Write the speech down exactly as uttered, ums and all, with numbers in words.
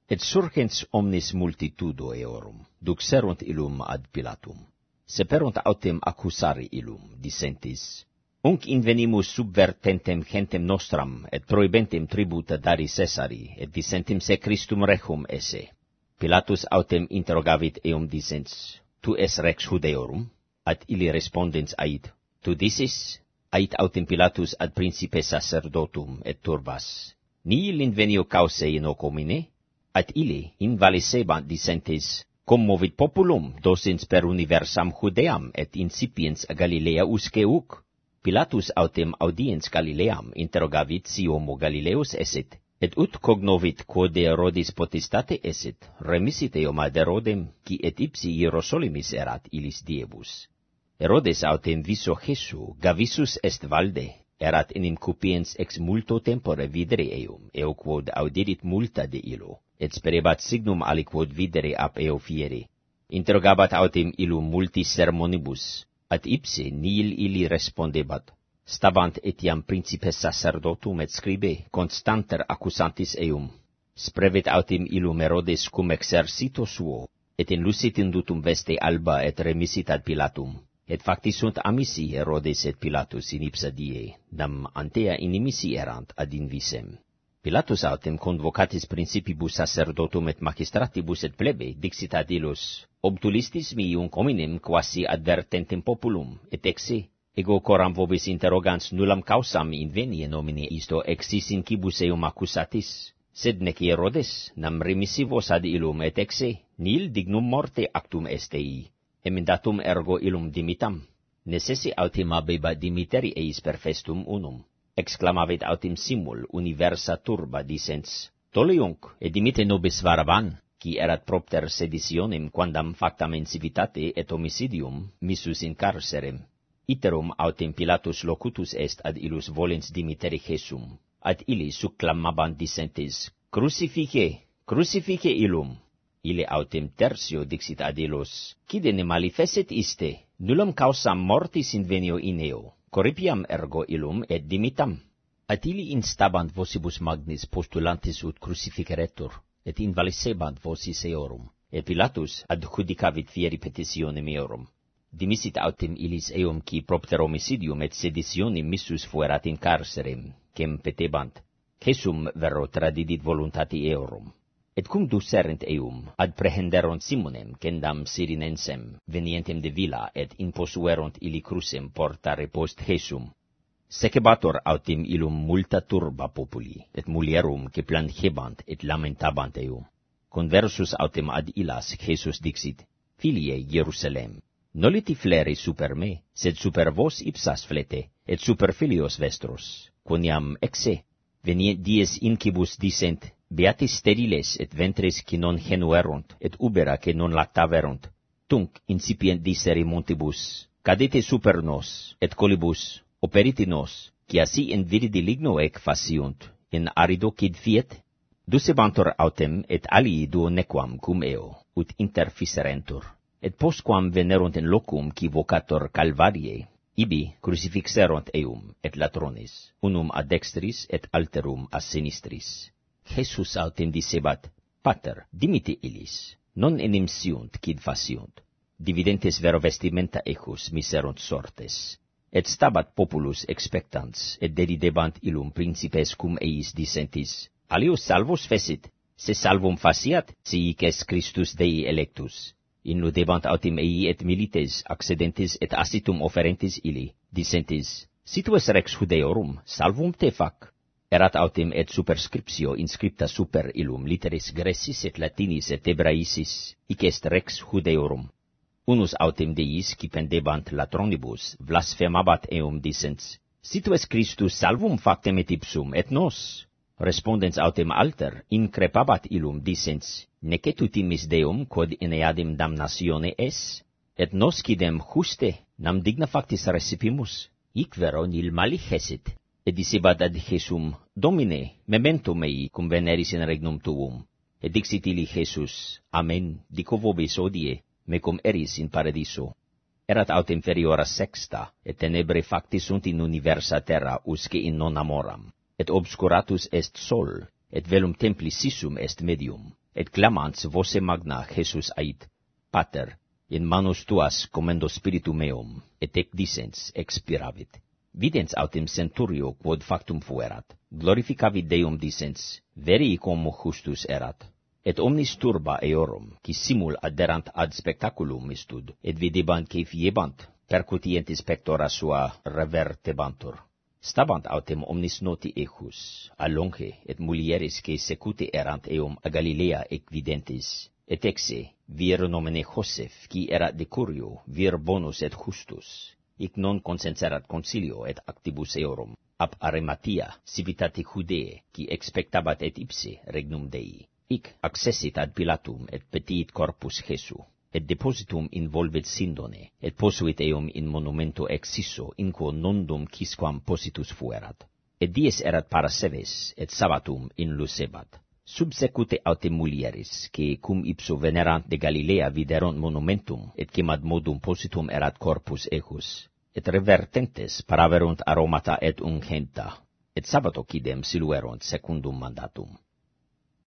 Et surgens omnis multitudo eorum, duxerunt illum ad Pilatum. Seperunt autem accusari illum, dissentis, Unc invenimus subvertentem gentem nostram, et prohibentem tributa dari Caesari, et dissentim se Christum rechum esse. Pilatus autem interrogavit eum dicens, Tu es rex Judeorum? Ad illi respondens ait, Tu dicis? Ait autem Pilatus ad principe sacerdotum et turbas, Nihil invenio cause in hoc homine? Ad illi invalesebant dicentes, Commovit populum docens per universam Judeam et incipiens Galilea usque uc. Pilatus autem audiens Galileam interrogavit si homo Galileus esset, et ut cognovit quod de Herodis potestate esset, remisit eum ad Herodem, qui et ipsi Hierosolimis erat illis diebus. Herodes autem viso Jesu, gavisus est valde, erat enim cupiens ex multo tempore videre eum, eo quod audirit multa de illo, et sperebat signum aliquod videre ap eo fieri. Interrogabat autem illum multis sermonibus, ad ipse nihil illi respondebat. Stabant etiam principes sacerdotum et scribe, constanter accusantis eum. Sprevet autem illum Herodes cum exercito suo, et in lucit indutum veste alba et remisit ad Pilatum. Et facti sunt amici Herodes et Pilatus in ipsa die, nam antea inimisi erant ad invisem. Pilatus autem convocatis principibus sacerdotum et magistratibus et plebe, dixit ad illos, obtulistis mi unc hominem quasi advertentem populum, et exe, ego coram vobis interrogans nullam causam invenie nomine isto exis incibus eum accusatis, sed nec Herodes, nam remissivos ad illum et exe, nihil dignum morte actum estei, emendatum ergo illum dimitam. Necessi autem habeba dimiteri eis per festum unum. Exclamavit autem simul universa turba dicens, Toliunc, et dimite nobis Varaban, qui erat propter seditionem quandam factam in civitate et homicidium missus in carcerem. Iterum autem Pilatus locutus est ad illus volens dimiteri Jesum, ad illi succlamabant dicentes, Crucifice, crucifice illum. Ille autem tertio dixit ad illos, Quide ne malifesset iste, nullam causam mortis invenio in eo, corripiam ergo illum et dimitam. Ad illi instabant vocibus magnis postulantis ut crucificeretur, et invalesebant vocis eorum, et Pilatus adjudicavit fieri petitionem eorum. Dimisit autem illis eum qui propter homicidium et seditionem missus fuerat in carcerem, quem petebant, Jesum verro tradidit voluntati eorum. Et cum ducerent eum, ad prehenderunt Simonem, quendam Sirinensem, venientem de villa, et imposuerunt illi crucem portare post Jesum. Secebator autem illum multa turba populi, et mulierum que plangebant et lamentabant eum. Conversus autem ad illas Jesus dixit, Filie Jerusalem, noliti fleri super me, sed super vos ipsas flete, et super filios vestros, quoniam exe, venient dies incibus dicent, Beatis steriles et ventres qui non genuerunt, et ubera que non lactaverunt, tunc incipient dicere montibus, cadete super nos, et colibus, operiti nos, qui assi in viridi ligno ec faciunt, in arido quid fiet? Ducebantur autem et alii duo nequam cum eo, ut interficerentur, et postquam venerunt in locum qui vocator Calvarie, ibi crucifixerunt eum et latrones, unum a dextris et alterum a sinistris. Jesus autem dicebat, Pater, dimite illis, non enim siunt quid faciunt, dividentes vero vestimenta ecus miserunt sortes, et stabat populus expectans, et deridebant illum principes cum eis dicentis, alius salvus fecit, se salvum faciat, si hic est Christus Dei electus. Inludebant autem ei et milites accedentes et assitum offerentes illi, dicentis, si tu es rex Judeorum, salvum te fac. Erat autem et superscriptio inscripta super illum literis Grecis et Latinis et Hebraicis, hic est rex Judeorum. Unus autem deis qui pendebant latronibus blasphemabat eum dicens, si tu es Christus salvum factem et ipsum et nos. Respondens autem alter increpabat illum dicens, nece tu timis Deum quod in eadem damnatione es, et nos quidem juste nam digna factis recipimus, hic vero nil mali gesit. Et dicebat ad Jesum, Domine, memento mei cum veneris in regnum tuum. Et dixit illi Jesus, Amen, dico vobis odie, me cum eris in paradiso. Erat autem feriora sexta, et tenebre facti sunt in universa terra usque in nona moram, et obscuratus est sol, et velum templi sisum est medium. et clamans voce magna Jesus ait, Pater, in manus tuas commendo spiritu meum, et ec dicens expiravit. Videns autem centurio quod factum fuerat, glorificavit Deum dicens, veri como justus erat, et omnis turba eorum, qui simul adderant ad spectaculum istud, et videbant que fiebant, percutientis pectora sua revertebantur. Stabant autem omnis noti ejus, a longe, et mulieris que secute erant eum a Galilea ec videntis, et exe, vir nomine Joseph, qui erat de curio, vir bonus et justus, ic non consenserat concilio et actibus eorum, ab Arimatia, civitate Judee, qui expectabat et ipse regnum Dei. Ic accessit ad Pilatum et petiit corpus Jesu, et depositum involvet Sindone, et posuit eum in monumento exciso, in quo nondum quisquam positus fuerat. Et dies erat paraseves, et sabbatum in lucebat. Subsecute autem mulieris, que cum ipso venerant de Galilea viderunt monumentum, et quem ad modum positum erat corpus ejus, et revertentes paraverunt aromata et ungenta, et sabbato quidem siluerunt secundum mandatum.